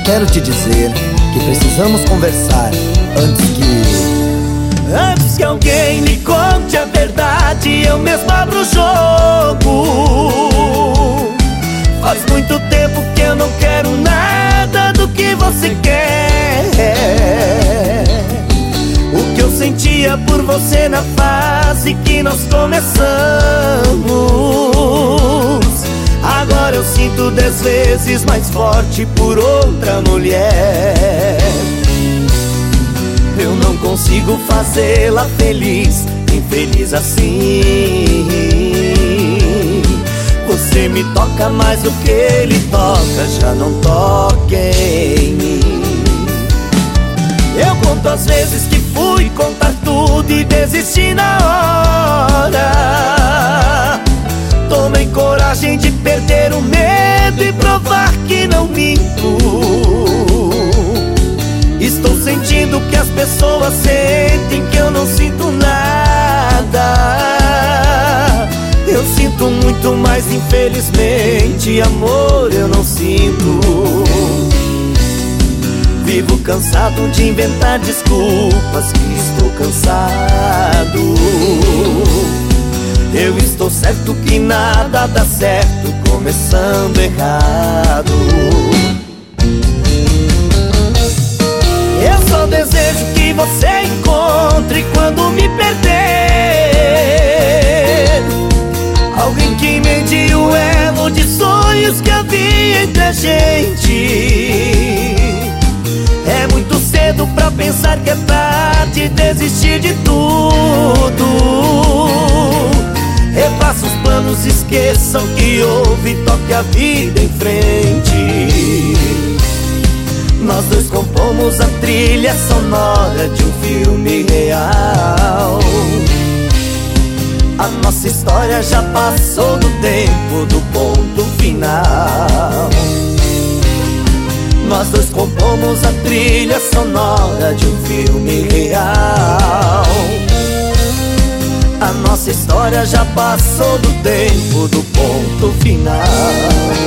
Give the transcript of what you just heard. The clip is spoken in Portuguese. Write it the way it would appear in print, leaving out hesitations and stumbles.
quero te dizer que precisamos conversar antes que alguém me conte a verdade, eu mesmo abro o jogo. Faz muito tempo que eu não quero nada do que você quer. O que eu sentia por você na fase que nós começamos, agora eu sinto 10 vezes mais forte por outra mulher. Eu não consigo fazê-la feliz, infeliz assim. Você me toca mais do que ele toca, já não toque em mim. Eu conto as vezes que fui contar tudo e desisti na hora. Tomei coragem de perder o medo e provar que não minto. Estou sentindo que as pessoas sentem que eu não sinto nada. Eu sinto muito, mas infelizmente amor eu não sinto. Vivo cansado de inventar desculpas, que estou cansado. Eu estou certo que nada dá certo começando errado. Eu só desejo que você encontre quando me perder alguém que mede o elo de sonhos que havia entre a gente. É muito cedo pra pensar que é tarde, desistir de tudo. Refaça os planos, esqueçam que houve, toque a vida em frente. Nós dois compomos a trilha sonora de um filme real. A nossa história já passou do tempo do ponto final. Nós dois compomos a trilha sonora de um filme real. A nossa história já passou do tempo do ponto final.